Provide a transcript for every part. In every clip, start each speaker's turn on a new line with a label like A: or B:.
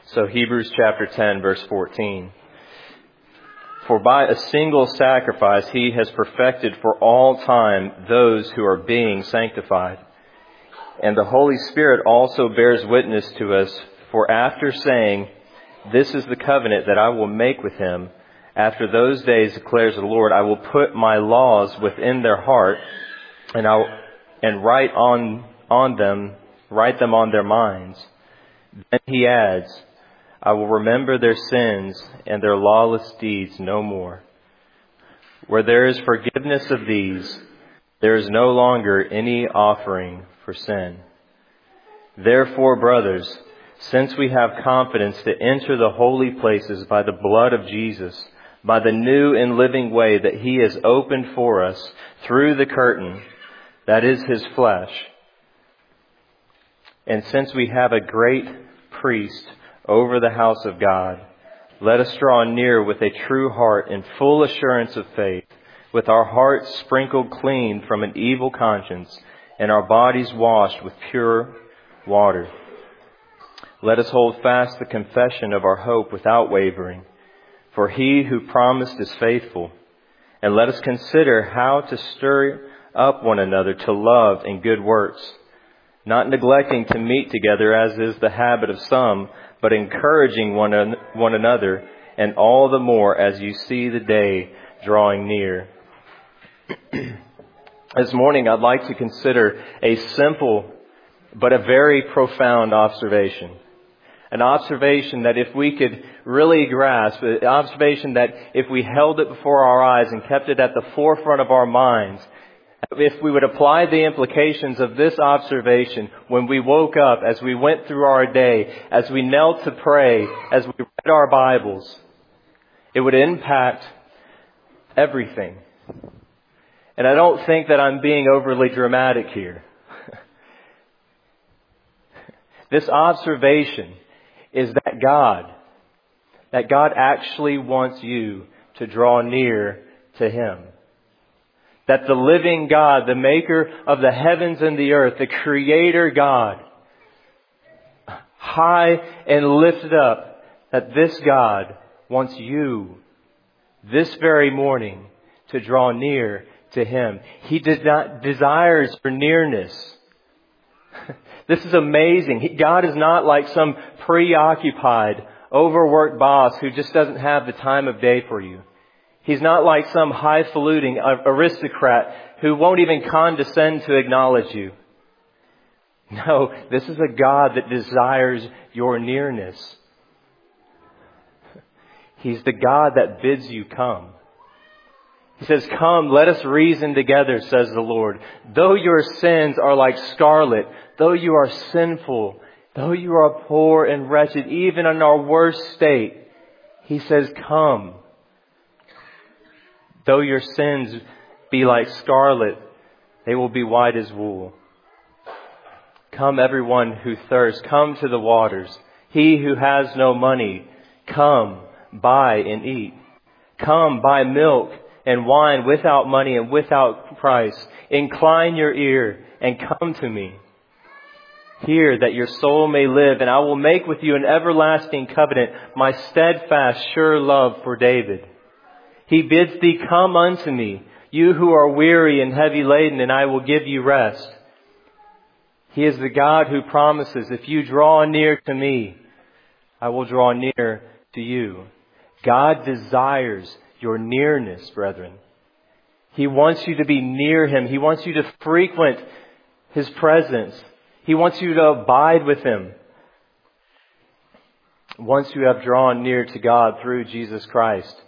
A: So Hebrews chapter 10, verse 14. For by a single sacrifice he has perfected for all time those who are being sanctified. And the Holy Spirit also bears witness to us, for after saying, "This is the covenant that I will make with him, after those days, declares the Lord, I will put my laws within their heart, and write them on their minds." Then he adds, "I will remember their sins and their lawless deeds no more. Where there is forgiveness of these, there is no longer any offering for sin. Therefore, brothers, since we have confidence to enter the holy places by the blood of Jesus, by the new and living way that he has opened for us through the curtain, that is his flesh, and since we have a great priest over the house of God, let us draw near with a true heart in full assurance of faith, with our hearts sprinkled clean from an evil conscience and our bodies washed with pure water. Let us hold fast the confession of our hope without wavering, for he who promised is faithful. And let us consider how to stir up one another to love and good works, not neglecting to meet together as is the habit of some, but encouraging one another, and all the more as you see the day drawing near." This morning I'd like to consider a simple but a very profound observation. An observation that if we could really grasp, an observation that if we held it before our eyes and kept it at the forefront of our minds, if we would apply the implications of this observation when we woke up, as we went through our day, as we knelt to pray, as we read our Bibles, it would impact everything. And I don't think that I'm being overly dramatic here. This observation is that God actually wants you to draw near to him. That the living God, the maker of the heavens and the earth, the creator God, high and lifted up, that this God wants you this very morning to draw near to him. He desires your nearness. This is amazing. God is not like some preoccupied, overworked boss who just doesn't have the time of day for you. He's not like some highfalutin aristocrat who won't even condescend to acknowledge you. No, this is a God that desires your nearness. He's the God that bids you come. He says, "Come, let us reason together," says the Lord. "Though your sins are like scarlet, though you are sinful, though you are poor and wretched, even in our worst state," he says, "Come. Though your sins be like scarlet, they will be white as wool. Come, everyone who thirsts, come to the waters. He who has no money, come, buy and eat. Come, buy milk and wine without money and without price. Incline your ear and come to me. Hear that your soul may live, and I will make with you an everlasting covenant, my steadfast, sure love for David. He bids thee, come unto me, you who are weary and heavy laden, and I will give you rest." He is the God who promises, if you draw near to me, I will draw near to you. God desires your nearness, brethren. He wants you to be near him. He wants you to frequent his presence. He wants you to abide with him. Once you have drawn near to God through Jesus Christ,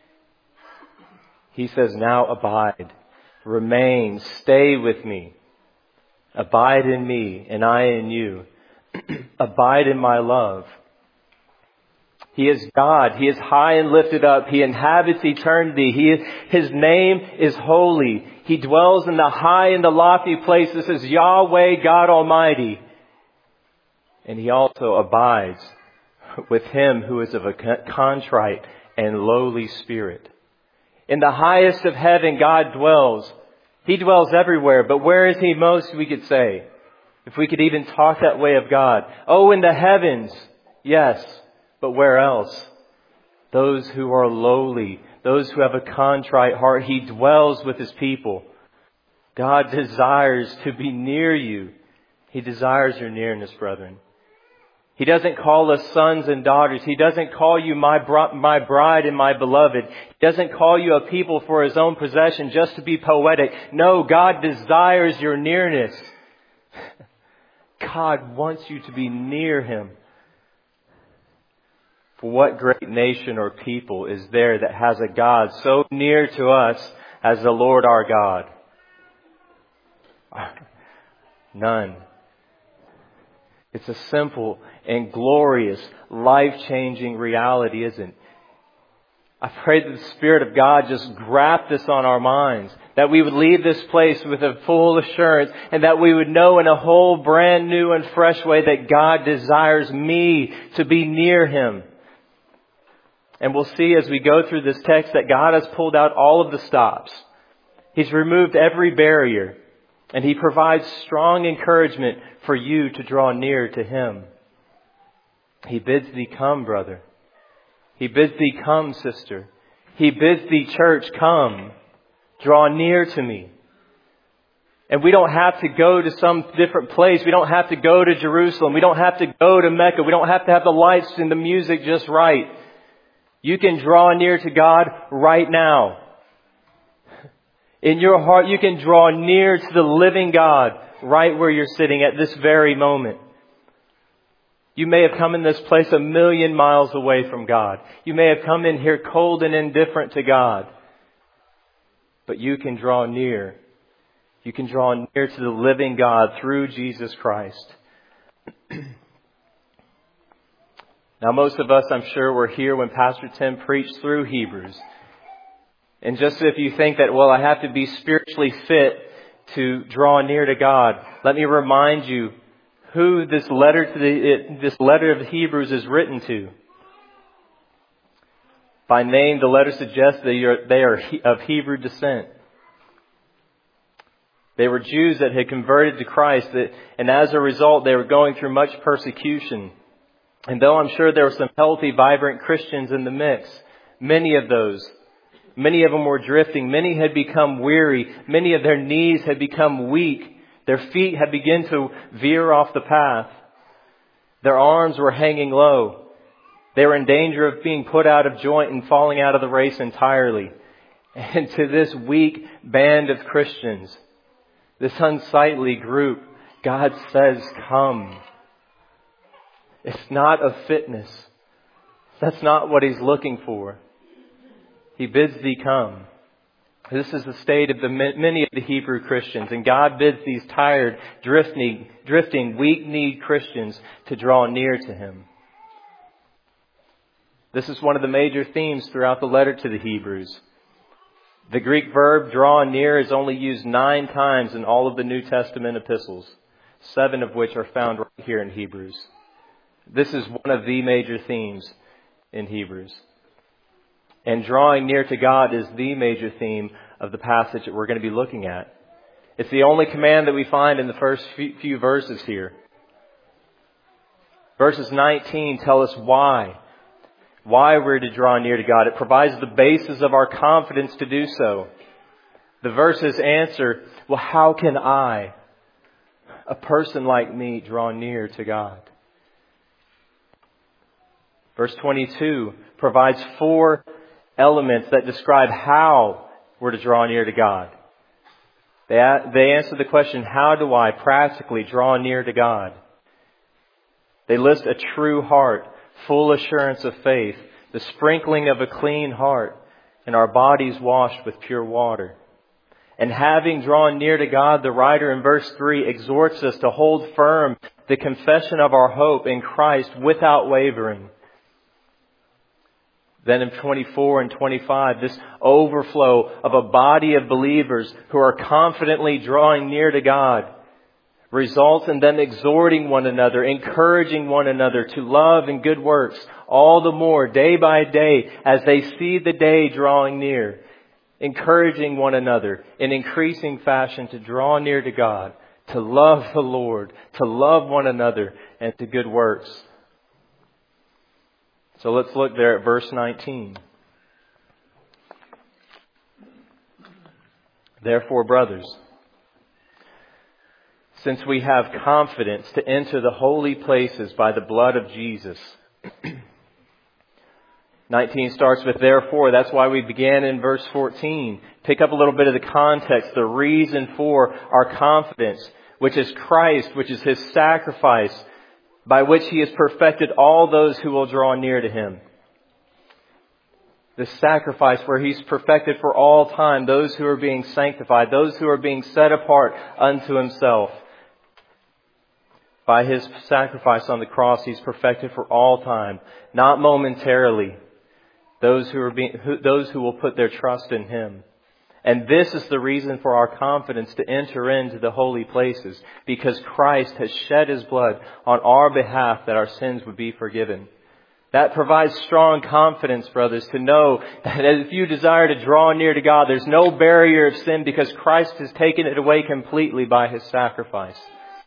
A: he says, now abide, remain, stay with me. Abide in me and I in you. Abide in my love. He is God. He is high and lifted up. He inhabits eternity. His name is holy. He dwells in the high and the lofty places as Yahweh, God Almighty. And he also abides with him who is of a contrite and lowly spirit. In the highest of heaven, God dwells. He dwells everywhere, but where is he most, we could say? If we could even talk that way of God. Oh, in the heavens, yes. But where else? Those who are lowly, those who have a contrite heart, He dwells with His people. God desires to be near you. He desires your nearness, brethren. He doesn't call us sons and daughters. He doesn't call you my bride and my beloved. He doesn't call you a people for His own possession just to be poetic. No, God desires your nearness. God wants you to be near Him. For what great nation or people is there that has a God so near to us as the Lord our God? None. It's a simple and glorious, life-changing reality, isn't it? I pray that the Spirit of God just graft this on our minds, that we would leave this place with a full assurance, and that we would know in a whole brand new and fresh way that God desires me to be near Him. And we'll see as we go through this text that God has pulled out all of the stops. He's removed every barrier. And He provides strong encouragement for you to draw near to Him. He bids thee come, brother. He bids thee come, sister. He bids thee, church, come. Draw near to me. And we don't have to go to some different place. We don't have to go to Jerusalem. We don't have to go to Mecca. We don't have to have the lights and the music just right. You can draw near to God right now. In your heart, you can draw near to the living God right where you're sitting at this very moment. You may have come in this place 1,000,000 miles away from God. You may have come in here cold and indifferent to God. But you can draw near. You can draw near to the living God through Jesus Christ. Now, most of us, I'm sure, were here when Pastor Tim preached through Hebrews. And just if you think that, well, I have to be spiritually fit to draw near to God, let me remind you who this letter of the Hebrews is written to. By name, the letter suggests that they are of Hebrew descent. They were Jews that had converted to Christ, and as a result, they were going through much persecution. And though I'm sure there were some healthy, vibrant Christians in the mix, many of them were drifting. Many had become weary. Many of their knees had become weak. Their feet had begun to veer off the path. Their arms were hanging low. They were in danger of being put out of joint and falling out of the race entirely. And to this weak band of Christians, this unsightly group, God says, come. It's not of fitness. That's not what He's looking for. He bids thee come. This is the state of many of the Hebrew Christians. And God bids these tired, drifting, weak-kneed Christians to draw near to Him. This is one of the major themes throughout the letter to the Hebrews. The Greek verb draw near is only used 9 times in all of the New Testament epistles, 7 of which are found right here in Hebrews. This is one of the major themes in Hebrews. And drawing near to God is the major theme of the passage that we're going to be looking at. It's the only command that we find in the first few verses here. Verses 19 tell us why we're to draw near to God. It provides the basis of our confidence to do so. The verses answer, well, how can I, a person like me, draw near to God? Verse 22 provides 4 elements that describe how we're to draw near to God. They answer the question, how do I practically draw near to God? They list a true heart, full assurance of faith, the sprinkling of a clean heart, and our bodies washed with pure water. And having drawn near to God, the writer in verse 3 exhorts us to hold firm the confession of our hope in Christ without wavering. Then in 24 and 25, this overflow of a body of believers who are confidently drawing near to God results in them exhorting one another, encouraging one another to love and good works, all the more day by day as they see the day drawing near, encouraging one another in increasing fashion to draw near to God, to love the Lord, to love one another, and to good works. So let's look there at verse 19. Therefore, brothers, since we have confidence to enter the holy places by the blood of Jesus. 19 starts with therefore. That's why we began in verse 14. Pick up a little bit of the context, the reason for our confidence, which is Christ, which is His sacrifice, by which He has perfected all those who will draw near to Him. The sacrifice where He's perfected for all time those who are being sanctified, those who are being set apart unto Himself. By His sacrifice on the cross, He's perfected for all time, not momentarily. Those who will put their trust in Him. And this is the reason for our confidence to enter into the holy places, because Christ has shed His blood on our behalf that our sins would be forgiven. That provides strong confidence, brothers, to know that if you desire to draw near to God, there's no barrier of sin because Christ has taken it away completely by His sacrifice.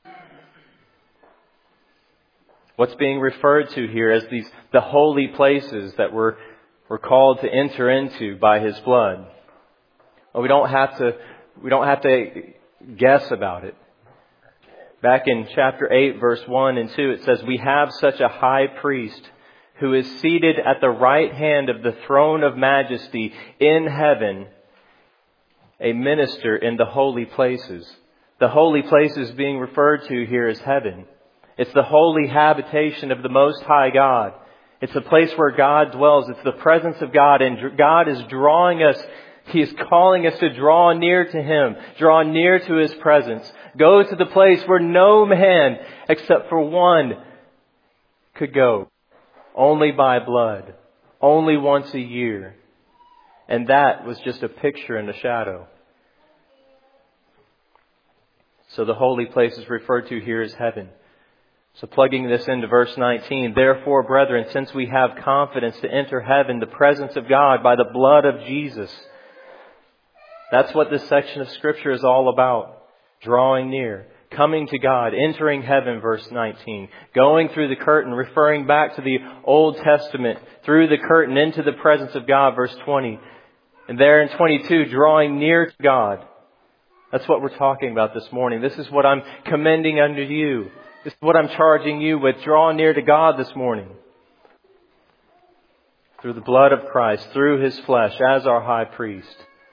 A: What's being referred to here as the holy places that we're called to enter into by His blood. Well, we don't have to guess about it. Back in chapter 8, verse 1 and 2, it says, we have such a high priest who is seated at the right hand of the throne of majesty in heaven, a minister in the holy places. The holy places being referred to here is heaven. It's the holy habitation of the Most High God. It's the place where God dwells. It's the presence of God, and God is drawing us. He is calling us to draw near to Him, draw near to His presence. Go to the place where no man, except for one, could go. Only by blood. Only once a year. And that was just a picture and a shadow. So the holy place is referred to here as heaven. So plugging this into verse 19, therefore, brethren, since we have confidence to enter heaven, the presence of God by the blood of Jesus. That's what this section of Scripture is all about. Drawing near, coming to God, entering heaven, verse 19. Going through the curtain, referring back to the Old Testament, through the curtain into the presence of God, verse 20. And there in 22, drawing near to God. That's what we're talking about this morning. This is what I'm commending unto you. This is what I'm charging you with. Draw near to God this morning. Through the blood of Christ, through His flesh, as our high priest.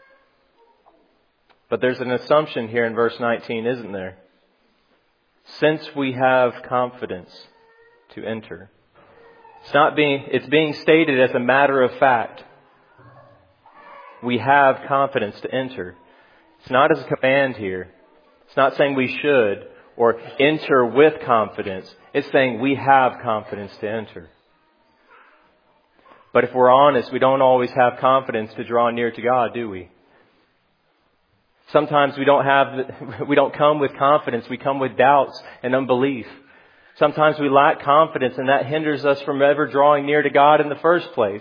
A: But there's an assumption here in verse 19, isn't there? Since we have confidence to enter. It's being stated as a matter of fact. We have confidence to enter. It's not as a command here. It's not saying we should or enter with confidence. It's saying we have confidence to enter. But if we're honest, we don't always have confidence to draw near to God, do we? Sometimes we don't come with confidence. We come with doubts and unbelief. Sometimes we lack confidence, and that hinders us from ever drawing near to God in the first place.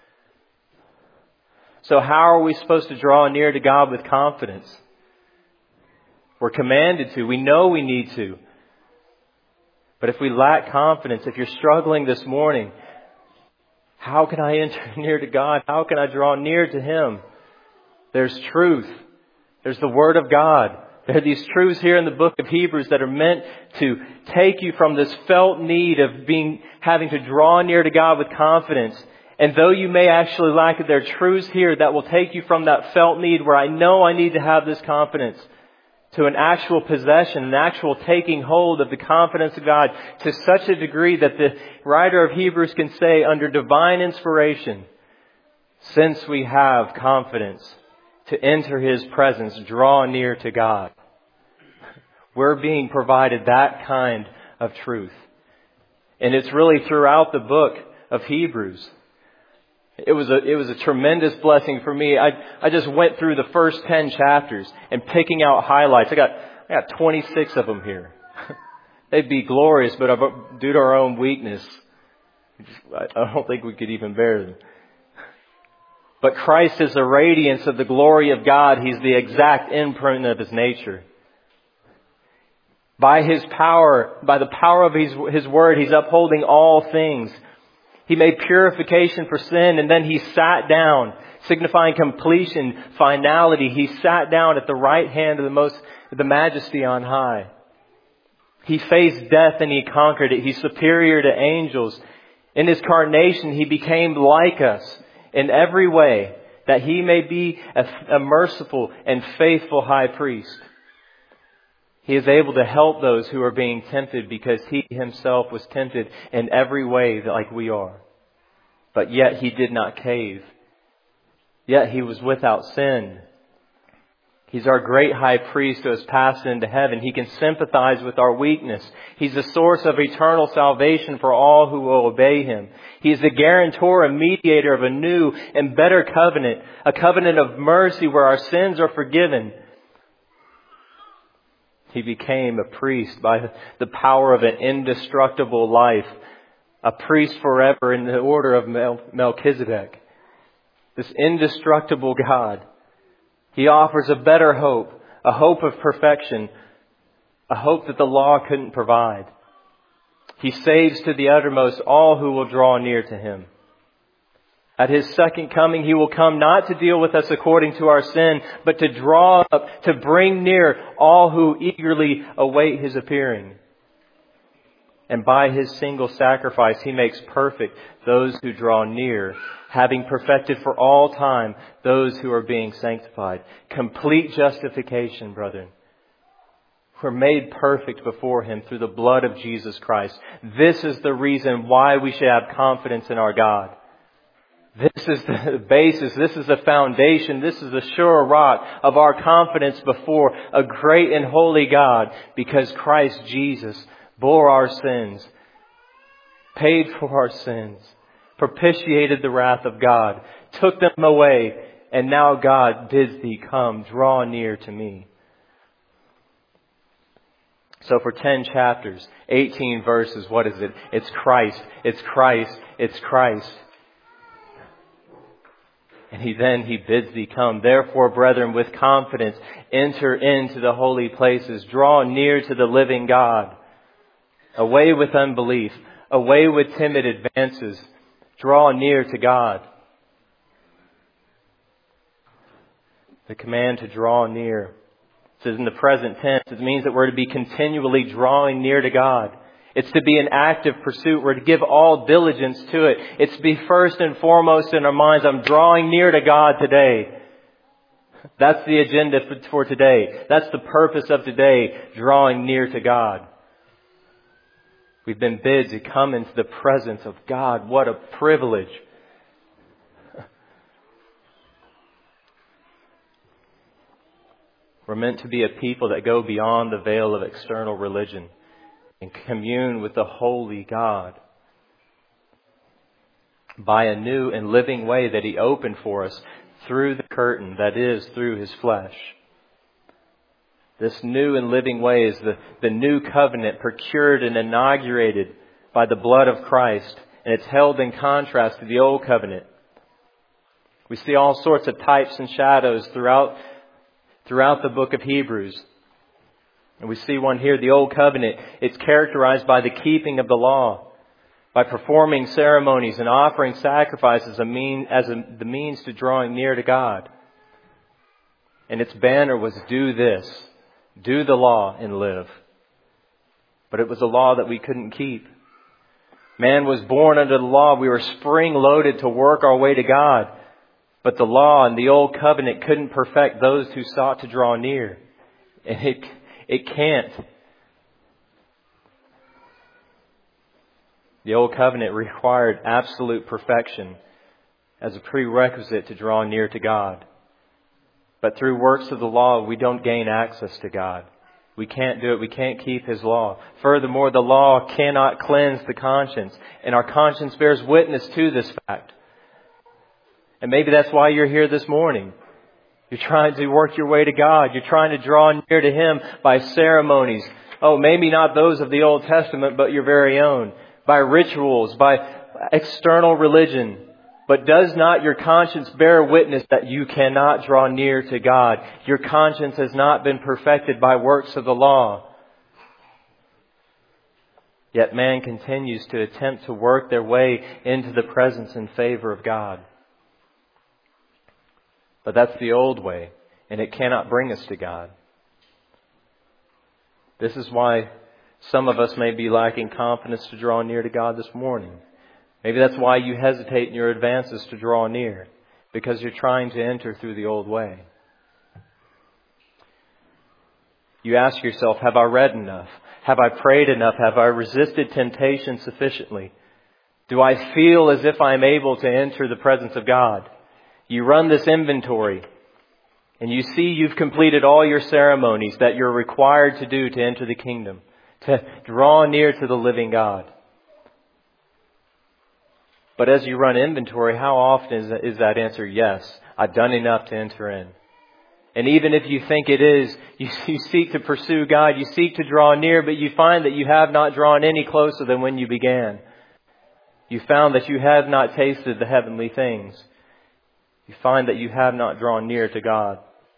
A: So how are we supposed to draw near to God with confidence? We're commanded to. We know we need to. But if we lack confidence, if you're struggling this morning, how can I enter near to God? How can I draw near to Him? There's truth. There's the Word of God. There are these truths here in the book of Hebrews that are meant to take you from this felt need of having to draw near to God with confidence. And though you may actually lack it, there are truths here that will take you from that felt need where I know I need to have this confidence to an actual possession, an actual taking hold of the confidence of God to such a degree that the writer of Hebrews can say under divine inspiration, since we have confidence to enter His presence, draw near to God. We're being provided that kind of truth. And it's really throughout the book of Hebrews. It was a tremendous blessing for me. I just went through the first 10 chapters and picking out highlights. I got 26 of them here. They'd be glorious, but due to our own weakness, I don't think we could even bear them. But Christ is the radiance of the glory of God. He's the exact imprint of His nature. By His power, by the power of His Word, He's upholding all things. He made purification for sin, and then He sat down, signifying completion, finality. He sat down at the right hand of the Majesty on high. He faced death and He conquered it. He's superior to angels. In His carnation, He became like us in every way, that He may be a merciful and faithful high priest. He is able to help those who are being tempted because He Himself was tempted in every way like we are. But yet He did not cave. Yet He was without sin. He's our great high priest who has passed into heaven. He can sympathize with our weakness. He's the source of eternal salvation for all who will obey Him. He is the guarantor and mediator of a new and better covenant, a covenant of mercy where our sins are forgiven. He became a priest by the power of an indestructible life, a priest forever in the order of Melchizedek. This indestructible God. He offers a better hope, a hope of perfection, a hope that the law couldn't provide. He saves to the uttermost all who will draw near to Him. At His second coming, He will come not to deal with us according to our sin, but to draw up, to bring near all who eagerly await His appearing. And by His single sacrifice, He makes perfect those who draw near, having perfected for all time those who are being sanctified. Complete justification, brethren. We're made perfect before Him through the blood of Jesus Christ. This is the reason why we should have confidence in our God. This is the basis, this is the foundation, this is the sure rock of our confidence before a great and holy God, because Christ Jesus bore our sins, paid for our sins, propitiated the wrath of God, took them away, and now God bids thee come, draw near to me. So for 10 chapters, 18 verses, what is it? It's Christ, it's Christ, it's Christ. And He bids thee come. Therefore, brethren, with confidence, enter into the holy places. Draw near to the living God. Away with unbelief. Away with timid advances. Draw near to God. The command to draw near. It says in the present tense, it means that we're to be continually drawing near to God. It's to be an active pursuit. We're to give all diligence to it. It's to be first and foremost in our minds. I'm drawing near to God today. That's the agenda for today. That's the purpose of today, drawing near to God. We've been bid to come into the presence of God. What a privilege. We're meant to be a people that go beyond the veil of external religion and commune with the holy God by a new and living way that He opened for us through the curtain, that is, through His flesh. This new and living way is the new covenant procured and inaugurated by the blood of Christ, and it's held in contrast to the old covenant. We see all sorts of types and shadows throughout the book of Hebrews. And we see one here, the Old Covenant. It's characterized by the keeping of the law, by performing ceremonies and offering sacrifices the means to drawing near to God. And its banner was, do this, do the law and live. But it was a law that we couldn't keep. Man was born under the law. We were spring-loaded to work our way to God. But the law and the Old Covenant couldn't perfect those who sought to draw near. And it can't. The Old Covenant required absolute perfection as a prerequisite to draw near to God. But through works of the law, we don't gain access to God. We can't do it. We can't keep His law. Furthermore, the law cannot cleanse the conscience. And our conscience bears witness to this fact. And maybe that's why you're here this morning. You're trying to work your way to God. You're trying to draw near to Him by ceremonies. Oh, maybe not those of the Old Testament, but your very own. By rituals, by external religion. But does not your conscience bear witness that you cannot draw near to God? Your conscience has not been perfected by works of the law. Yet man continues to attempt to work their way into the presence and favor of God. But that's the old way, and it cannot bring us to God. This is why some of us may be lacking confidence to draw near to God this morning. Maybe that's why you hesitate in your advances to draw near, because you're trying to enter through the old way. You ask yourself, have I read enough? Have I prayed enough? Have I resisted temptation sufficiently? Do I feel as if I'm able to enter the presence of God? You run this inventory and you see you've completed all your ceremonies that you're required to do to enter the kingdom, to draw near to the living God. But as you run inventory, how often is that answer yes? I've done enough to enter in. And even if you think it is, you seek to pursue God, you seek to draw near, but you find that you have not drawn any closer than when you began. You found that you have not tasted the heavenly things. You find that you have not drawn near to God.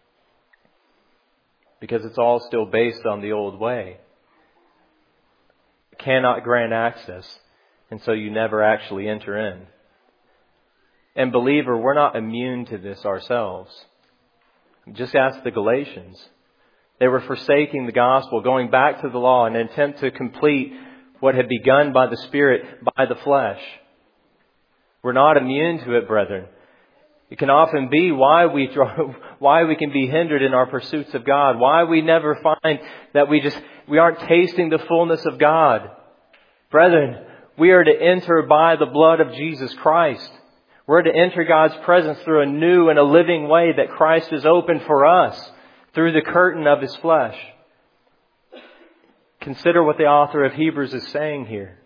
A: Because it's all still based on the old way. You cannot grant access, and so you never actually enter in. And believer, we're not immune to this ourselves. Just ask the Galatians. They were forsaking the gospel, going back to the law in an attempt to complete what had begun by the Spirit, by the flesh. We're not immune to it, brethren. It can often be why we can be hindered in our pursuits of God, why we never find that we aren't tasting the fullness of God. Brethren, we are to enter by the blood of Jesus Christ. We're to enter God's presence through a new and a living way that Christ has opened for us through the curtain of His flesh. Consider what the author of Hebrews is saying here.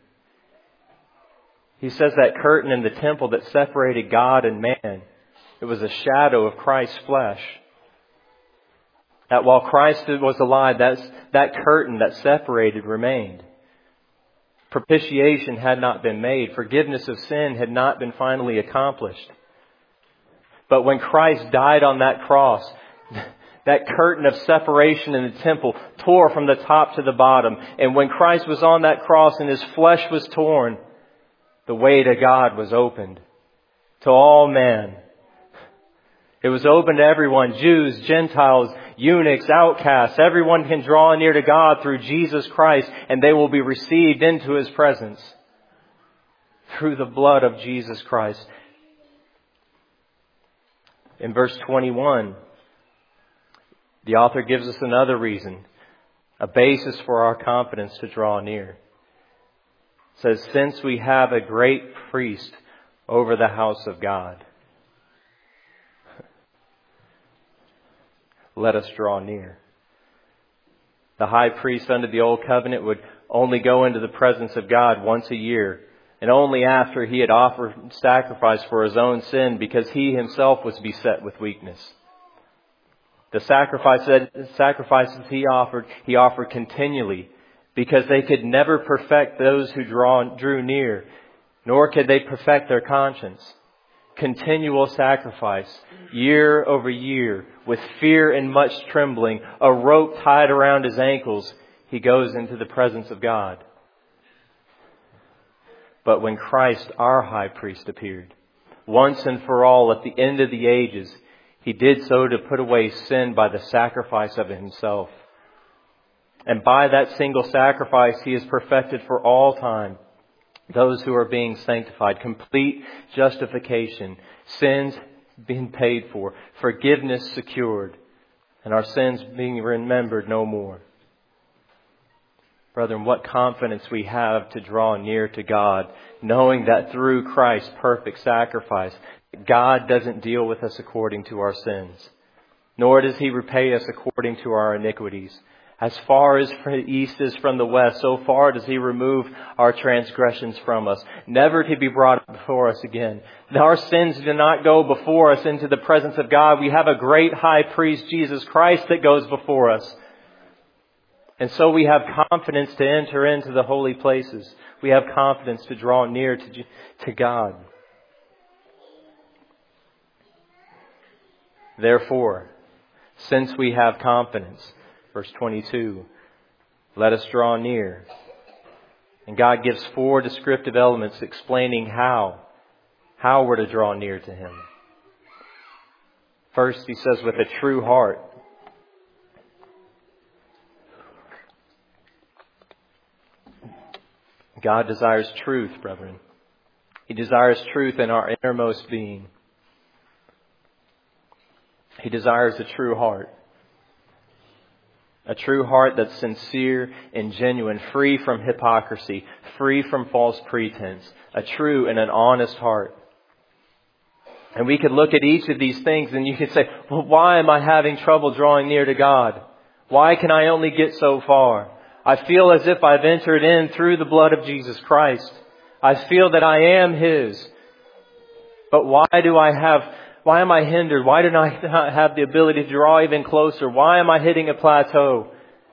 A: He says that curtain in the temple that separated God and man, it was a shadow of Christ's flesh. That while Christ was alive, that curtain that separated remained. Propitiation had not been made. Forgiveness of sin had not been finally accomplished. But when Christ died on that cross, that curtain of separation in the temple tore from the top to the bottom. And when Christ was on that cross and His flesh was torn, the way to God was opened to all men. It was open to everyone, Jews, Gentiles, eunuchs, outcasts. Everyone can draw near to God through Jesus Christ, and they will be received into His presence through the blood of Jesus Christ. In verse 21, the author gives us another reason, a basis for our confidence to draw near. It says, since we have a great priest over the house of God, let us draw near. The high priest under the old covenant would only go into the presence of God once a year, and only after he had offered sacrifice for his own sin, because he himself was beset with weakness. The sacrifices he offered continually, because they could never perfect those who drew near, nor could they perfect their conscience. Continual sacrifice, year over year, with fear and much trembling, a rope tied around his ankles, he goes into the presence of God. But when Christ, our high priest, appeared, once and for all at the end of the ages, He did so to put away sin by the sacrifice of Himself. And by that single sacrifice, He is perfected for all time those who are being sanctified, complete justification, sins being paid for, forgiveness secured, and our sins being remembered no more. Brethren, what confidence we have to draw near to God, knowing that through Christ's perfect sacrifice, God doesn't deal with us according to our sins, nor does He repay us according to our iniquities. As far as the east is from the west, so far does He remove our transgressions from us, never to be brought before us again. Our sins do not go before us into the presence of God. We have a great high priest, Jesus Christ, that goes before us. And so we have confidence to enter into the holy places. We have confidence to draw near to God. Therefore, since we have confidence, verse 22, let us draw near. And God gives 4 descriptive elements explaining how we're to draw near to Him. First, He says, with a true heart. God desires truth, brethren. He desires truth in our innermost being. He desires a true heart. A true heart that's sincere and genuine, free from hypocrisy, free from false pretense. A true and an honest heart. And we could look at each of these things and you could say, well, why am I having trouble drawing near to God? Why can I only get so far? I feel as if I've entered in through the blood of Jesus Christ. I feel that I am His. But why am I hindered? Why do I not have the ability to draw even closer? Why am I hitting a plateau?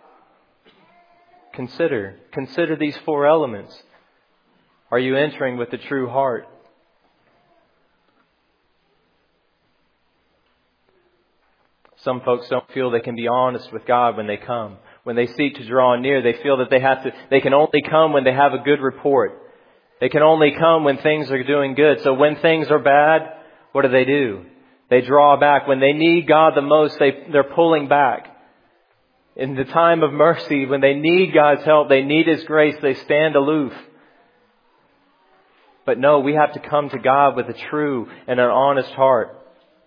A: Consider these 4 elements. Are you entering with a true heart? Some folks don't feel they can be honest with God when they come. When they seek to draw near, they feel that they can only come when they have a good report. They can only come when things are doing good. So when things are bad, what do? They draw back. When they need God the most, they're pulling back. In the time of mercy, when they need God's help, they need His grace, they stand aloof. But no, we have to come to God with a true and an honest heart.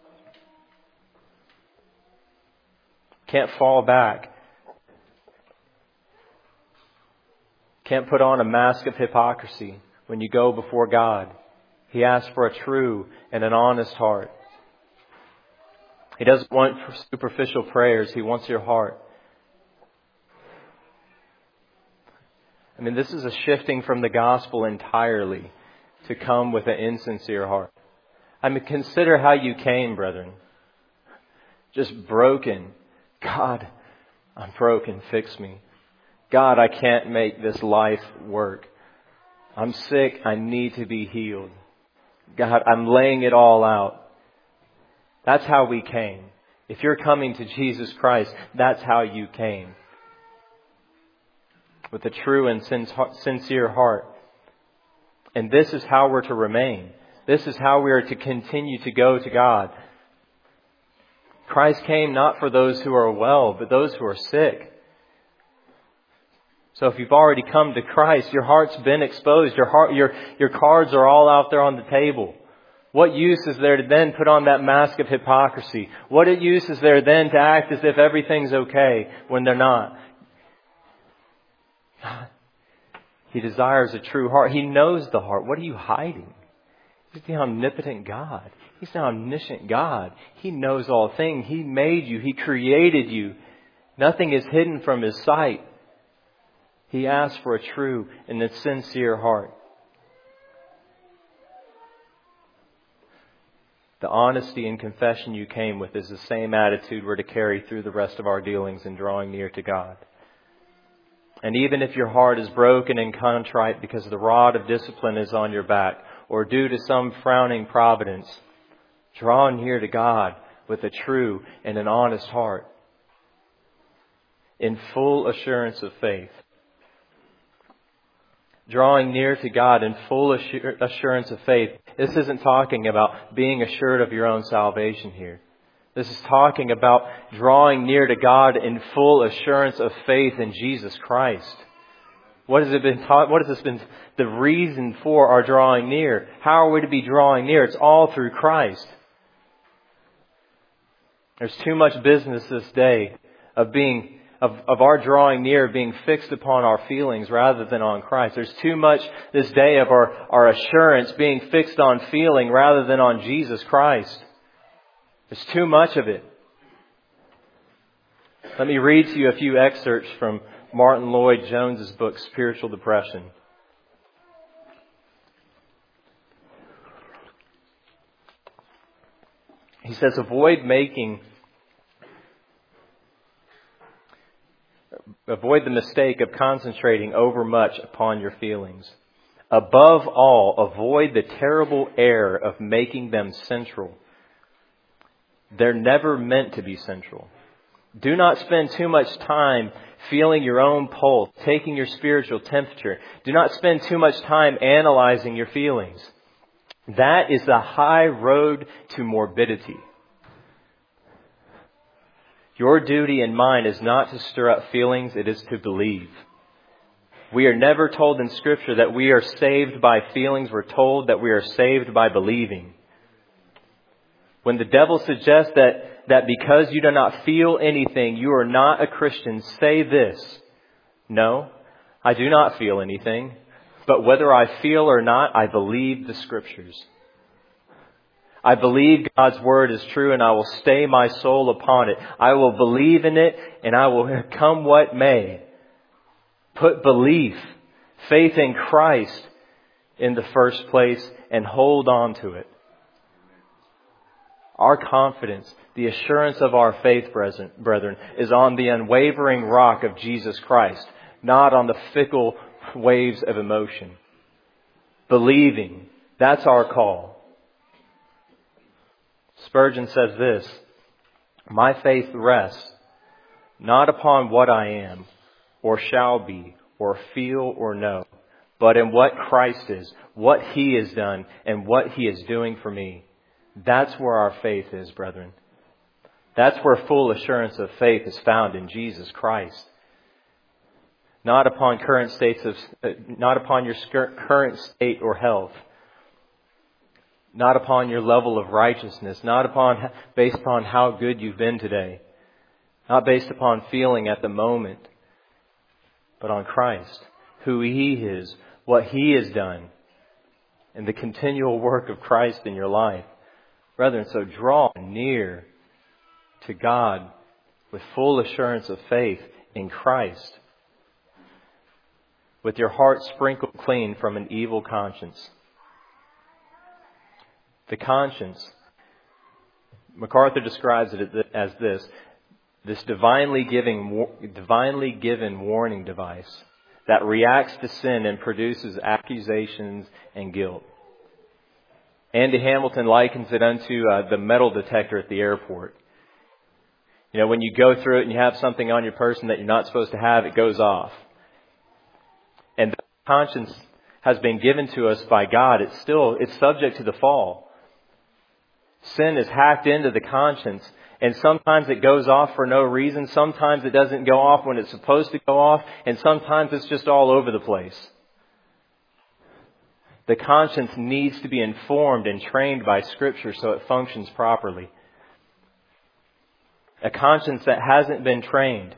A: Can't fall back. Can't put on a mask of hypocrisy when you go before God. He asks for a true and an honest heart. He doesn't want superficial prayers. He wants your heart. I mean, this is a shifting from the gospel entirely to come with an insincere heart. I mean, consider how you came, brethren. Just broken. God, I'm broken. Fix me. God, I can't make this life work. I'm sick. I need to be healed. God, I'm laying it all out. That's how we came. If you're coming to Jesus Christ, that's how you came. With a true and sincere heart. And this is how we're to remain. This is how we are to continue to go to God. Christ came not for those who are well, but those who are sick. So if you've already come to Christ, your heart's been exposed. Your cards are all out there on the table. What use is there to then put on that mask of hypocrisy? What use is there then to act as if everything's okay when they're not? He desires a true heart. He knows the heart. What are you hiding? He's the omnipotent God. He's the omniscient God. He knows all things. He made you. He created you. Nothing is hidden from His sight. He asks for a true and a sincere heart. The honesty and confession you came with is the same attitude we're to carry through the rest of our dealings in drawing near to God. And even if your heart is broken and contrite because the rod of discipline is on your back, or due to some frowning providence, draw near to God with a true and an honest heart, in full assurance of faith. Drawing near to God in full assurance of faith. This isn't talking about being assured of your own salvation here. This is talking about drawing near to God in full assurance of faith in Jesus Christ. What has it been taught? What has this been the reason for our drawing near? How are we to be drawing near? It's all through Christ. There's too much business this day of our drawing near being fixed upon our feelings rather than on Christ. There's too much this day of our assurance being fixed on feeling rather than on Jesus Christ. There's too much of it. Let me read to you a few excerpts from Martin Lloyd-Jones's book, Spiritual Depression. He says, avoid the mistake of concentrating overmuch upon your feelings. Above all, avoid the terrible error of making them central. They're never meant to be central. Do not spend too much time feeling your own pulse, taking your spiritual temperature. Do not spend too much time analyzing your feelings. That is the high road to morbidity. Your duty and mine is not to stir up feelings, it is to believe. We are never told in Scripture that we are saved by feelings. We're told that we are saved by believing. When the devil suggests that because you do not feel anything, you are not a Christian, say this: no, I do not feel anything, but whether I feel or not, I believe the Scriptures. I believe God's Word is true, and I will stay my soul upon it. I will believe in it, and I will come what may. Put belief, faith in Christ in the first place, and hold on to it. Our confidence, the assurance of our faith, brethren, is on the unwavering rock of Jesus Christ, not on the fickle waves of emotion. Believing, that's our call. Spurgeon says this: my faith rests not upon what I am, or shall be, or feel, or know, but in what Christ is, what He has done, and what He is doing for me. That's where our faith is, brethren. That's where full assurance of faith is found in Jesus Christ. Not upon not upon your current state or health. Not upon your level of righteousness. Not based upon how good you've been today. Not based upon feeling at the moment. But on Christ, who He is, what He has done, and the continual work of Christ in your life. Brethren, so draw near to God with full assurance of faith in Christ, with your heart sprinkled clean from an evil conscience. The conscience, MacArthur describes it as this divinely given warning device that reacts to sin and produces accusations and guilt. Andy Hamilton likens it unto the metal detector at the airport. You know, when you go through it and you have something on your person that you're not supposed to have, it goes off. And the conscience has been given to us by God. It's subject to the fall. Sin is hacked into the conscience, and sometimes it goes off for no reason. Sometimes it doesn't go off when it's supposed to go off, and sometimes it's just all over the place. The conscience needs to be informed and trained by Scripture so it functions properly. A conscience that hasn't been trained,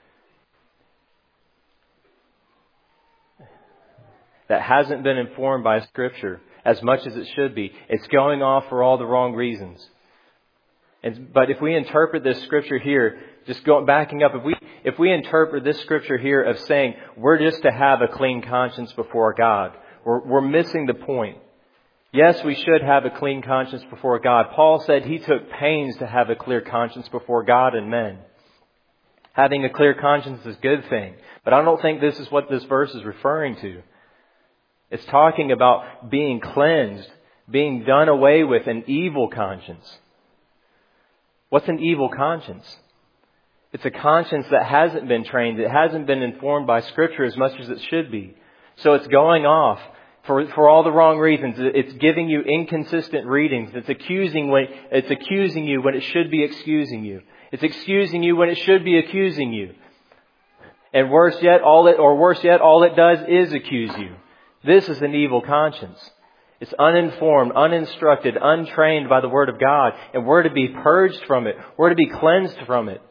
A: that hasn't been informed by Scripture as much as it should be, it's going off for all the wrong reasons. But if we interpret this Scripture here, backing up, if we interpret this Scripture here of saying we're just to have a clean conscience before God, we're missing the point. Yes, we should have a clean conscience before God. Paul said he took pains to have a clear conscience before God and men. Having a clear conscience is a good thing. But I don't think this is what this verse is referring to. It's talking about being cleansed, being done away with an evil conscience. What's an evil conscience? It's a conscience that hasn't been trained. It hasn't been informed by Scripture as much as it should be. So it's going off for all the wrong reasons. It's giving you inconsistent readings. It's accusing you when it should be excusing you. It's excusing you when it should be accusing you. And worse yet, all it does is accuse you. This is an evil conscience. It's uninformed, uninstructed, untrained by the Word of God. And we're to be purged from it. We're to be cleansed from it.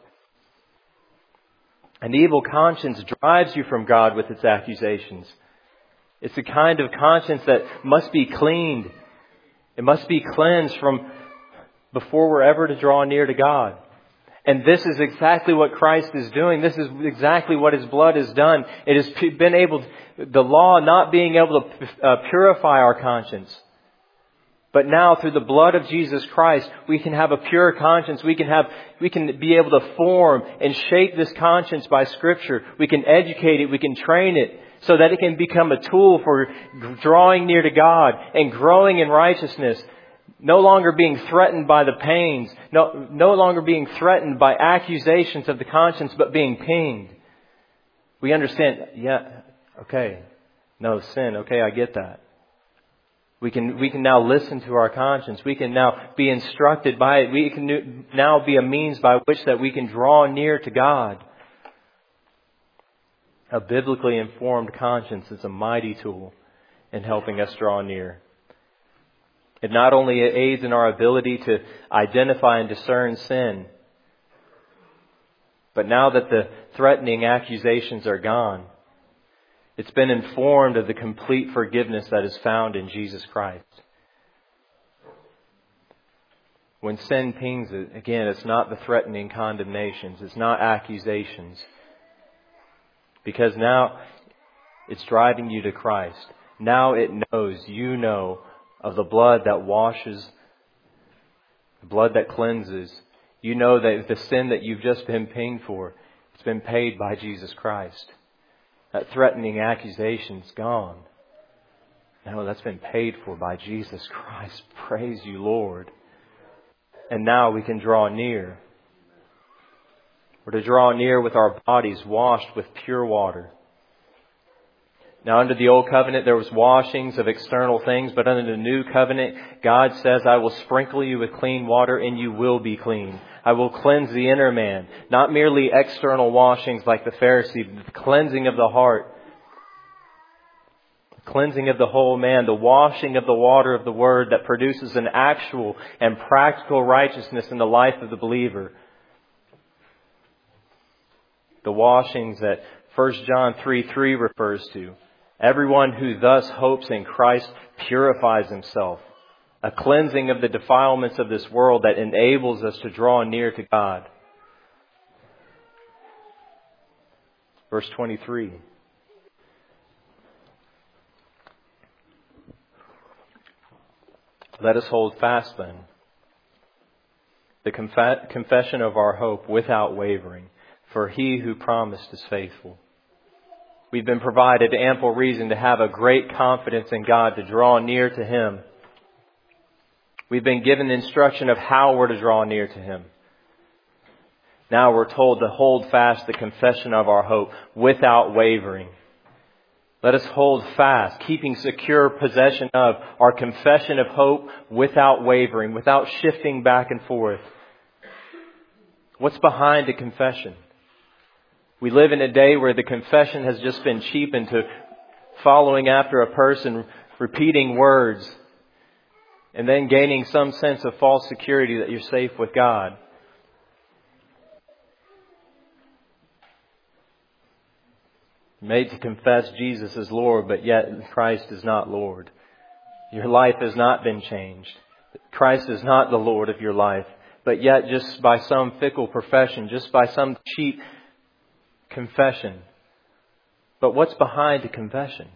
A: An evil conscience drives you from God with its accusations. It's a kind of conscience that must be cleaned. It must be cleansed from before we're ever to draw near to God. And this is exactly what Christ is doing. This is exactly what His blood has done. It has been able, the law not being able to purify our conscience. But now through the blood of Jesus Christ, we can have a pure conscience. We can be able to form and shape this conscience by Scripture. We can educate it. We can train it so that it can become a tool for drawing near to God and growing in righteousness. No longer being threatened by the pains. No longer being threatened by accusations of the conscience, but being pinged. We understand, okay, no, sin, okay, I get that. We can now listen to our conscience. We can now be instructed by it. We can now be a means by which that we can draw near to God. A biblically informed conscience is a mighty tool in helping us draw near. It not only aids in our ability to identify and discern sin, but now that the threatening accusations are gone, it's been informed of the complete forgiveness that is found in Jesus Christ. When sin pings it, again, it's not the threatening condemnations. It's not accusations. Because now it's driving you to Christ. Now it knows, you know, of the blood that washes, the blood that cleanses. You know that the sin that you've just been pinged for, it's been paid by Jesus Christ. That threatening accusation's gone. No, that's been paid for by Jesus Christ. Praise you, Lord. And now we can draw near. We're to draw near with our bodies washed with pure water. Now, under the old covenant, there was washings of external things, but under the new covenant, God says, I will sprinkle you with clean water and you will be clean. I will cleanse the inner man. Not merely external washings like the Pharisee, but the cleansing of the heart. The cleansing of the whole man. The washing of the water of the Word that produces an actual and practical righteousness in the life of the believer. The washings that 1 John 3:3 refers to. Everyone who thus hopes in Christ purifies himself. A cleansing of the defilements of this world that enables us to draw near to God. Verse 23. Let us hold fast then the confession of our hope without wavering, for He who promised is faithful. We've been provided ample reason to have a great confidence in God, to draw near to Him. We've been given the instruction of how we're to draw near to Him. Now we're told to hold fast the confession of our hope without wavering. Let us hold fast, keeping secure possession of our confession of hope without wavering, without shifting back and forth. What's behind a confession? We live in a day where the confession has just been cheapened to following after a person, repeating words, and then gaining some sense of false security that you're safe with God. Made to confess Jesus is Lord, but yet Christ is not Lord. Your life has not been changed. Christ is not the Lord of your life, but yet just by some fickle profession, just by some cheap confession. But what's behind a confession?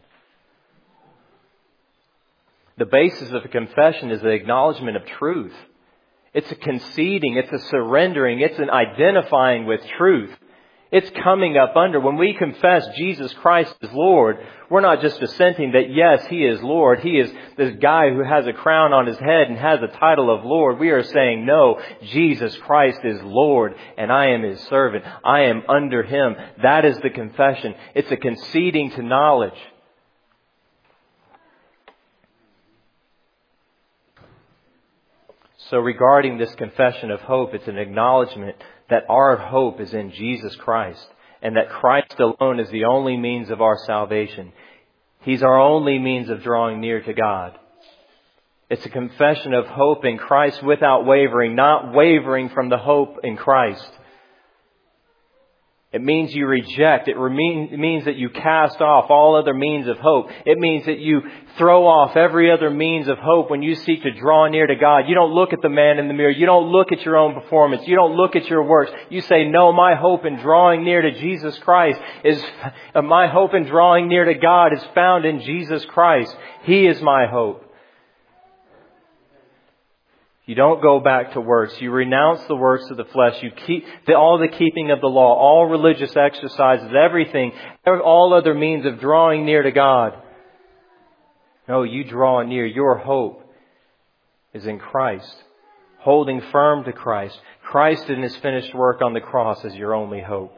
A: The basis of a confession is the acknowledgement of truth. It's a conceding, it's a surrendering, it's an identifying with truth. It's coming up under. When we confess Jesus Christ is Lord, we're not just assenting that yes, He is Lord. He is this guy who has a crown on his head and has the title of Lord. We are saying, no, Jesus Christ is Lord and I am His servant. I am under Him. That is the confession. It's a conceding to knowledge. So regarding this confession of hope, it's an acknowledgement that our hope is in Jesus Christ and that Christ alone is the only means of our salvation. He's our only means of drawing near to God. It's a confession of hope in Christ without wavering, not wavering from the hope in Christ. It means you reject. It means that you cast off all other means of hope. It means that you throw off every other means of hope when you seek to draw near to God. You don't look at the man in the mirror. You don't look at your own performance. You don't look at your works. You say, no, my hope in drawing near to Jesus Christ my hope in drawing near to God is found in Jesus Christ. He is my hope. You don't go back to works. You renounce the works of the flesh. You keep all the keeping of the law, all religious exercises, everything, all other means of drawing near to God. No, you draw near. Your hope is in Christ. Holding firm to Christ. Christ and His finished work on the cross is your only hope.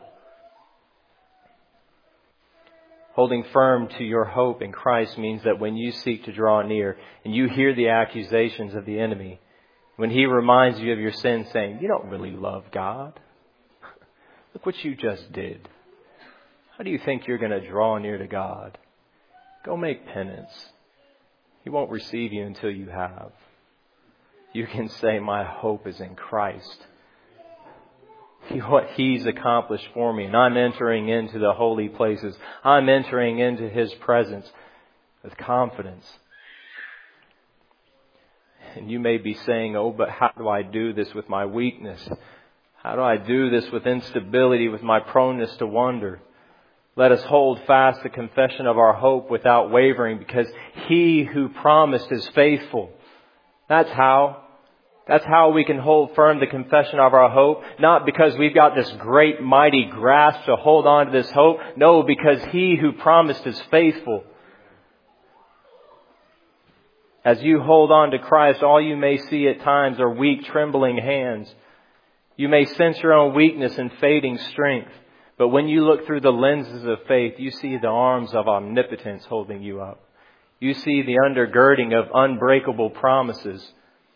A: Holding firm to your hope in Christ means that when you seek to draw near and you hear the accusations of the enemy, when he reminds you of your sin saying, you don't really love God. Look what you just did. How do you think you're going to draw near to God? Go make penance. He won't receive you until you have. You can say, my hope is in Christ. What He's accomplished for me. And I'm entering into the holy places. I'm entering into His presence with confidence. And you may be saying, oh, but how do I do this with my weakness? How do I do this with instability, with my proneness to wonder? Let us hold fast the confession of our hope without wavering, because He who promised is faithful. That's how. That's how we can hold firm the confession of our hope. Not because we've got this great mighty grasp to hold on to this hope. No, because He who promised is faithful. As you hold on to Christ, all you may see at times are weak, trembling hands. You may sense your own weakness and fading strength. But when you look through the lenses of faith, you see the arms of omnipotence holding you up. You see the undergirding of unbreakable promises.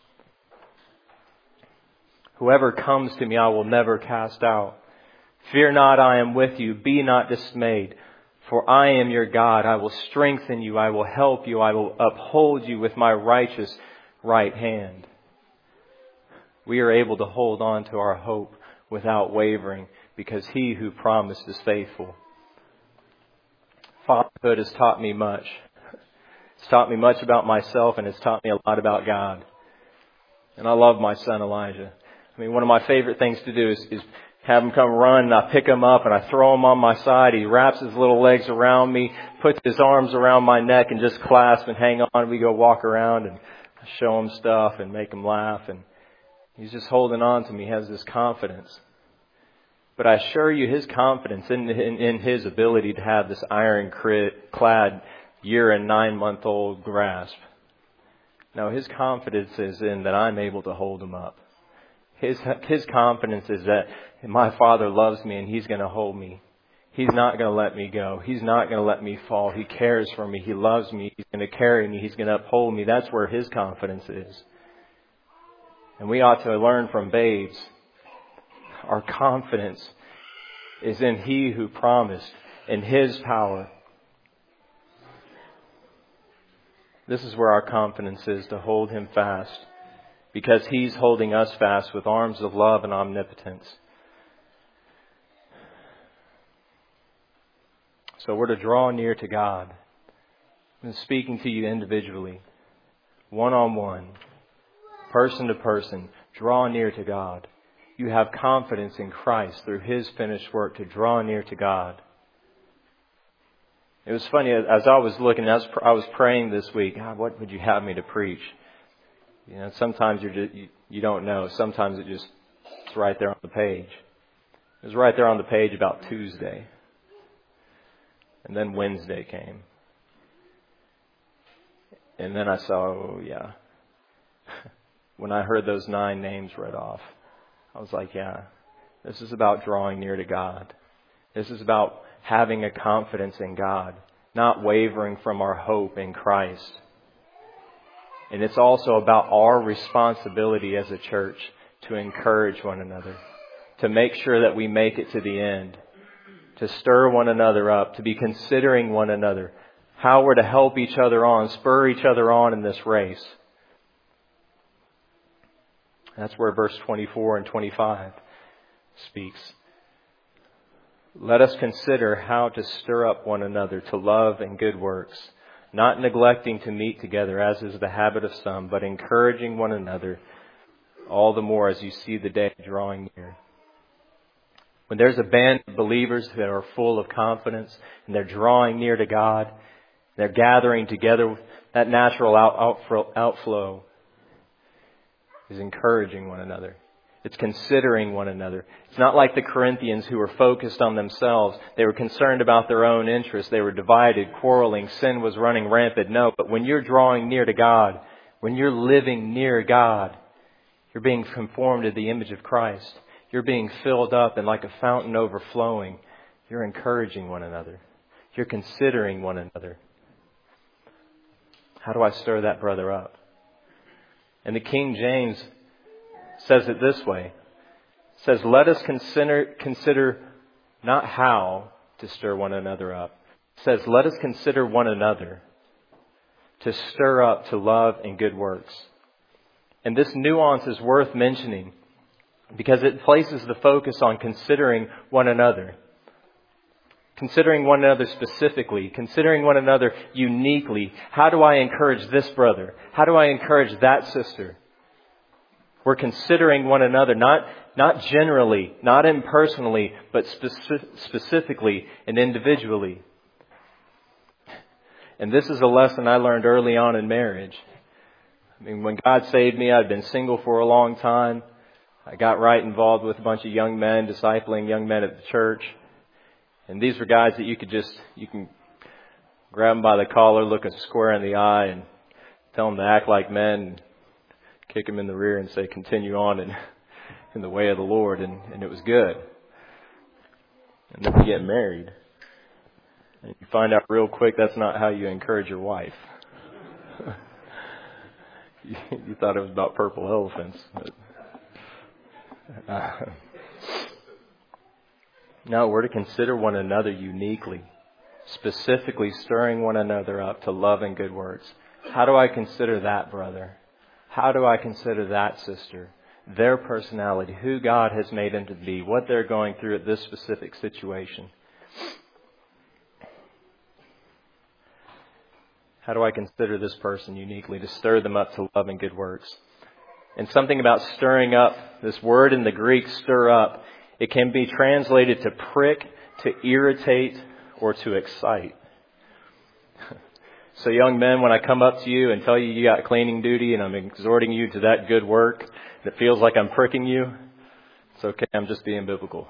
A: Whoever comes to me, I will never cast out. Fear not, I am with you. Be not dismayed. For I am your God. I will strengthen you. I will help you. I will uphold you with my righteous right hand. We are able to hold on to our hope without wavering, because He who promised is faithful. Fatherhood has taught me much. It's taught me much about myself, and it's taught me a lot about God. And I love my son Elijah. I mean, one of my favorite things to do is have him come run, and I pick him up and I throw him on my side. He wraps his little legs around me, puts his arms around my neck and just clasp and hang on. We go walk around and show him stuff and make him laugh. And he's just holding on to me. He has this confidence. But I assure you, his confidence in his ability to have this iron-clad year and 9-month-old grasp. No, his confidence is in that I'm able to hold him up. His confidence is that my Father loves me and He's going to hold me. He's not going to let me go. He's not going to let me fall. He cares for me. He loves me. He's going to carry me. He's going to uphold me. That's where his confidence is. And we ought to learn from babes. Our confidence is in He who promised, in His power. This is where our confidence is, to hold Him fast, because He's holding us fast with arms of love and omnipotence. So we're to draw near to God. I'm speaking to you individually, one-on-one, person to person. Draw near to God. You have confidence in Christ through His finished work to draw near to God. It was funny, as I was looking, as I was praying this week, God, what would you have me to preach? You know, sometimes you don't know. Sometimes it's right there on the page. It was right there on the page about Tuesday. And then Wednesday came. And then I saw, oh yeah. When I heard those 9 names read off, I was like, yeah, this is about drawing near to God. This is about having a confidence in God, not wavering from our hope in Christ. And it's also about our responsibility as a church to encourage one another, to make sure that we make it to the end, to stir one another up, to be considering one another, how we're to help each other on, spur each other on in this race. That's where verse 24 and 25 speaks. Let us consider how to stir up one another to love and good works, not neglecting to meet together as is the habit of some, but encouraging one another all the more as you see the day drawing near. When there's a band of believers that are full of confidence and they're drawing near to God, they're gathering together, that natural outflow is encouraging one another. It's considering one another. It's not like the Corinthians who were focused on themselves. They were concerned about their own interests. They were divided, quarreling. Sin was running rampant. No, but when you're drawing near to God, When you're living near God, you're being conformed to the image of Christ. You're being filled up and like a fountain overflowing. You're encouraging one another. You're considering one another. How do I stir that brother up? And the King James says it this way. It says, let us consider not how to stir one another up. It says, let us consider one another to stir up to love and good works. And this nuance is worth mentioning because it places the focus on considering one another. Considering one another specifically, considering one another uniquely. How do I encourage this brother? How do I encourage that sister? We're considering one another, not generally, not impersonally, but specifically and individually. And this is a lesson I learned early on in marriage. I mean, when God saved me, I'd been single for a long time. I got right involved with a bunch of young men, discipling young men at the church. And these were guys that you can grab them by the collar, look them square in the eye, and tell them to act like men, and kick them in the rear and say, continue on in the way of the Lord. And it was good. And then you get married. And you find out real quick that's not how you encourage your wife. You thought it was about purple elephants. But, no, we're to consider one another uniquely, specifically stirring one another up to love and good works. How do I consider that brother? How do I consider that sister? Their personality, who God has made them to be, what they're going through at this specific situation. How do I consider this person uniquely to stir them up to love and good works? And something about stirring up, this word in the Greek, stir up, it can be translated to prick, to irritate, or to excite. So young men, when I come up to you and tell you got cleaning duty and I'm exhorting you to that good work, and it feels like I'm pricking you, it's okay, I'm just being biblical.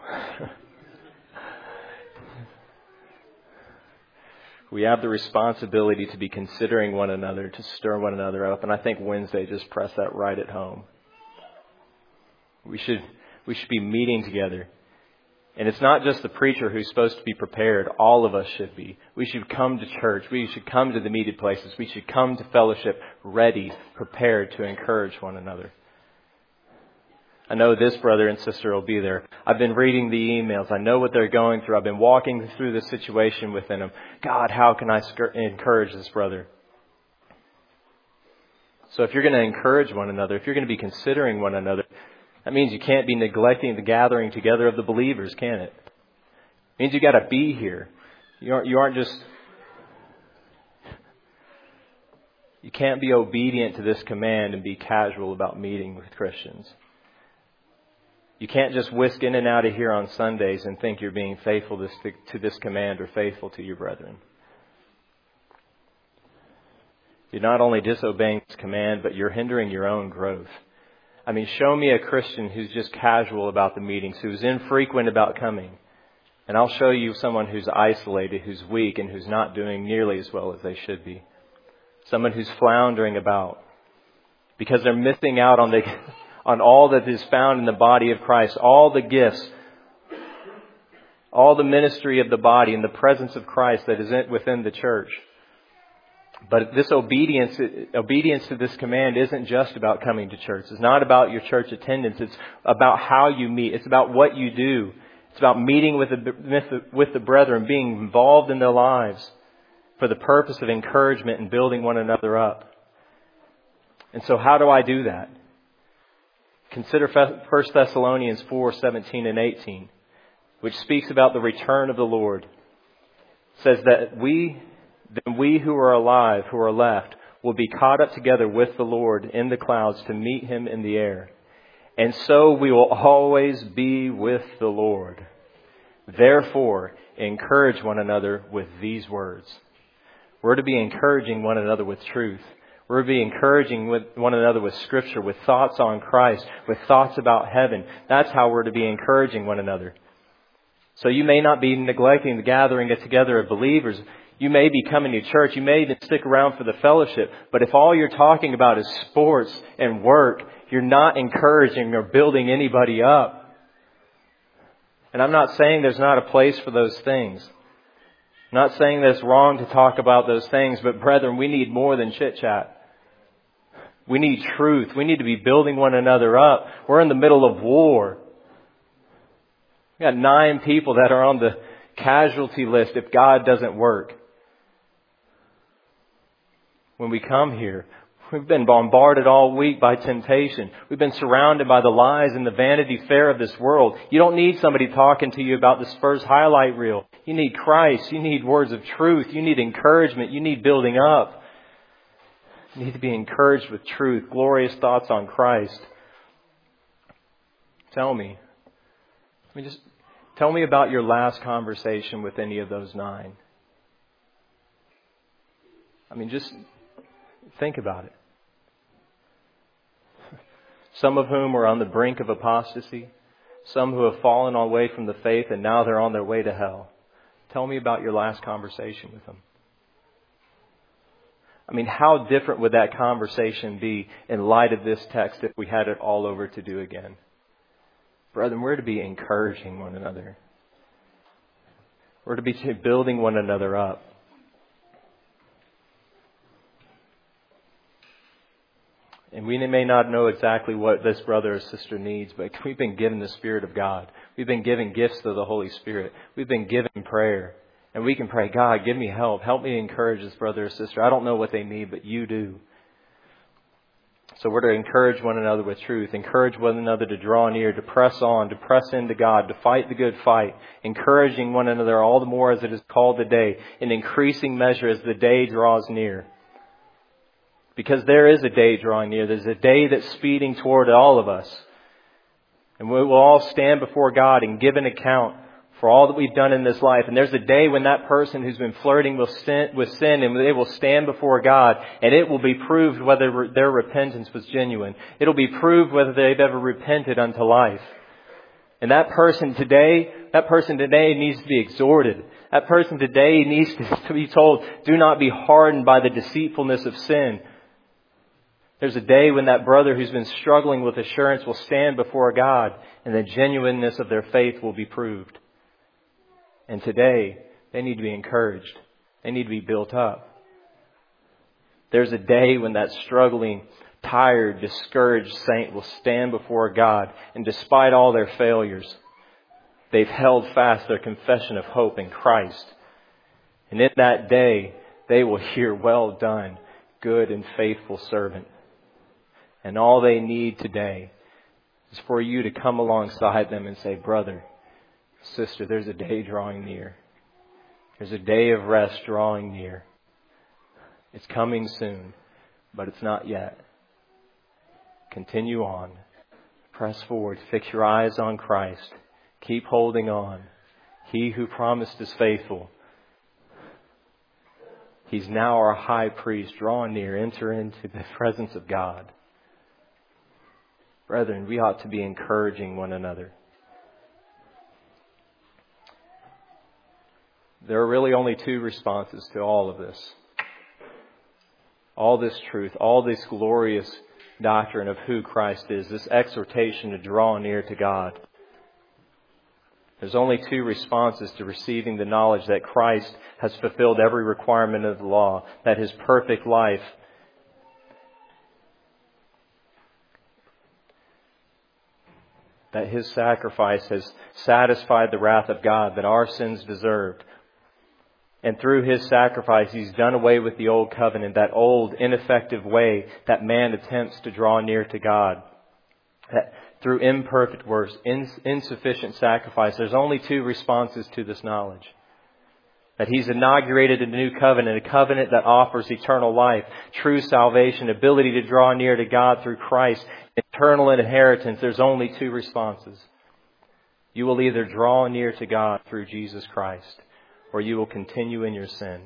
A: We have the responsibility to be considering one another, to stir one another up, and I think Wednesday just pressed that right at home. We should be meeting together. And it's not just the preacher who's supposed to be prepared. All of us should be. We should come to church. We should come to the meeting places. We should come to fellowship ready, prepared to encourage one another. I know this brother and sister will be there. I've been reading the emails. I know what they're going through. I've been walking through the situation within them. God, how can I encourage this brother? So if you're going to encourage one another, if you're going to be considering one another, that means you can't be neglecting the gathering together of the believers, can it? It means you got to be here. You aren't just. You can't be obedient to this command and be casual about meeting with Christians. You can't just whisk in and out of here on Sundays and think you're being faithful to this command or faithful to your brethren. You're not only disobeying this command, but you're hindering your own growth. I mean, show me a Christian who's just casual about the meetings, who's infrequent about coming. And I'll show you someone who's isolated, who's weak, and who's not doing nearly as well as they should be. Someone who's floundering about because they're missing out on all that is found in the body of Christ, all the gifts, all the ministry of the body and the presence of Christ that is within the church. But this obedience to this command isn't just about coming to church. It's not about your church attendance. It's about how you meet. It's about what you do. It's about meeting with the brethren, being involved in their lives for the purpose of encouragement and building one another up. And so how do I do that? Consider 1 Thessalonians 4:17 and 18, which speaks about the return of the Lord. It says that we who are alive, who are left, will be caught up together with the Lord in the clouds to meet Him in the air. And so we will always be with the Lord. Therefore, encourage one another with these words. We're to be encouraging one another with truth. We're to be encouraging one another with Scripture, with thoughts on Christ, with thoughts about heaven. That's how we're to be encouraging one another. So you may not be neglecting the gathering together of believers. You may be coming to church. You may even stick around for the fellowship. But if all you're talking about is sports and work, you're not encouraging or building anybody up. And I'm not saying there's not a place for those things. I'm not saying that it's wrong to talk about those things. But brethren, we need more than chit-chat. We need truth. We need to be building one another up. We're in the middle of war. We got 9 people that are on the casualty list if God doesn't work. When we come here, we've been bombarded all week by temptation. We've been surrounded by the lies and the vanity fair of this world. You don't need somebody talking to you about the Spurs highlight reel. You need Christ. You need words of truth. You need encouragement. You need building up. You need to be encouraged with truth, glorious thoughts on Christ. Tell me about your last conversation with any of those 9. Just think about it. Some of whom are on the brink of apostasy. Some who have fallen away from the faith and now they're on their way to hell. Tell me about your last conversation with them. How different would that conversation be in light of this text if we had it all over to do again? Brethren, we're to be encouraging one another. We're to be building one another up. And we may not know exactly what this brother or sister needs, but we've been given the Spirit of God. We've been given gifts of the Holy Spirit. We've been given prayer. And we can pray, God, give me help. Help me encourage this brother or sister. I don't know what they need, but you do. So we're to encourage one another with truth. Encourage one another to draw near, to press on, to press into God, to fight the good fight. Encouraging one another all the more as it is called today, in increasing measure as the day draws near. Because there is a day drawing near. There's a day that's speeding toward all of us. And we will all stand before God and give an account for all that we've done in this life. And there's a day when that person who's been flirting with sin, and they will stand before God, and it will be proved whether their repentance was genuine. It'll be proved whether they've ever repented unto life. And that person today needs to be exhorted. That person today needs to be told, do not be hardened by the deceitfulness of sin. There's a day when that brother who's been struggling with assurance will stand before God, and the genuineness of their faith will be proved. And today, they need to be encouraged. They need to be built up. There's a day when that struggling, tired, discouraged saint will stand before God, and despite all their failures, they've held fast their confession of hope in Christ. And in that day, they will hear, well done, good and faithful servant. And all they need today is for you to come alongside them and say, brother, sister, there's a day drawing near. There's a day of rest drawing near. It's coming soon, but it's not yet. Continue on. Press forward. Fix your eyes on Christ. Keep holding on. He who promised is faithful. He's now our high priest. Draw near. Enter into the presence of God. Brethren, we ought to be encouraging one another. There are really only 2 responses to all of this. All this truth, all this glorious doctrine of who Christ is, this exhortation to draw near to God. There's only 2 responses to receiving the knowledge that Christ has fulfilled every requirement of the law, that His perfect life that His sacrifice has satisfied the wrath of God that our sins deserved. And through His sacrifice, He's done away with the old covenant, that old, ineffective way that man attempts to draw near to God. That through imperfect works, insufficient sacrifice, there's only 2 responses to this knowledge. That He's inaugurated a new covenant, a covenant that offers eternal life, true salvation, ability to draw near to God through Christ, eternal inheritance. There's only 2 responses. You will either draw near to God through Jesus Christ, or you will continue in your sin.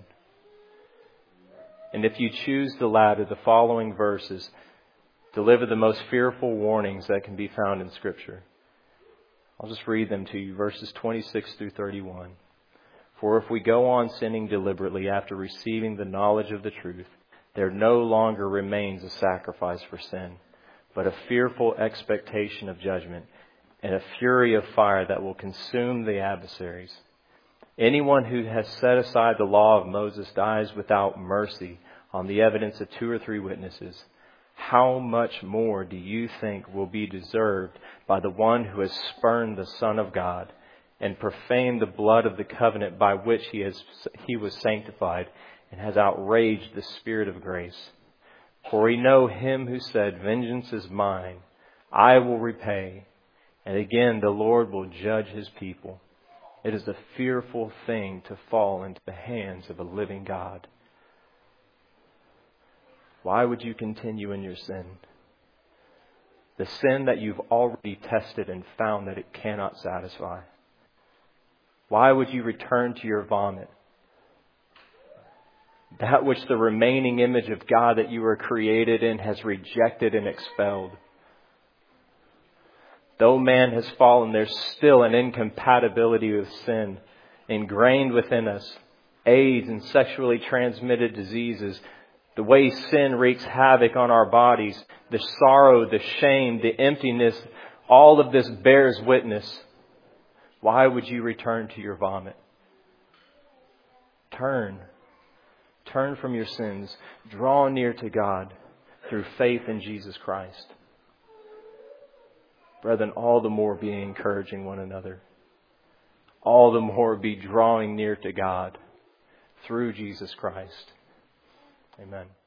A: And if you choose the latter, the following verses deliver the most fearful warnings that can be found in Scripture. I'll just read them to you, verses 26 through 31. For if we go on sinning deliberately after receiving the knowledge of the truth, there no longer remains a sacrifice for sin, but a fearful expectation of judgment and a fury of fire that will consume the adversaries. Anyone who has set aside the law of Moses dies without mercy on the evidence of 2 or 3 witnesses. How much more do you think will be deserved by the one who has spurned the Son of God and profaned the blood of the covenant by which he was sanctified and has outraged the Spirit of grace? For we know him who said, "Vengeance is mine, I will repay." And again, the Lord will judge his people. It is a fearful thing to fall into the hands of a living God. Why would you continue in your sin? The sin that you've already tested and found that it cannot satisfy. Why would you return to your vomit? That which the remaining image of God that you were created in has rejected and expelled. Though man has fallen, there's still an incompatibility with sin ingrained within us. AIDS and sexually transmitted diseases, the way sin wreaks havoc on our bodies, the sorrow, the shame, the emptiness, all of this bears witness. Why would you return to your vomit? Turn from your sins. Draw near to God through faith in Jesus Christ. Brethren, all the more be encouraging one another. All the more be drawing near to God through Jesus Christ. Amen.